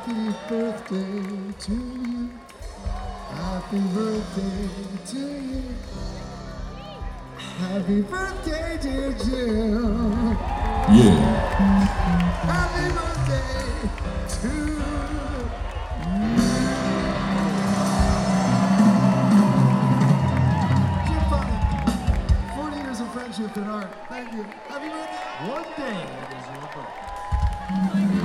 Happy birthday to you. Happy birthday to you. Happy birthday, dear Jim. Yeah. Happy birthday to you. Jim Funny, 40 years of friendship and art. Thank you. Happy birthday. One day it is your birthday.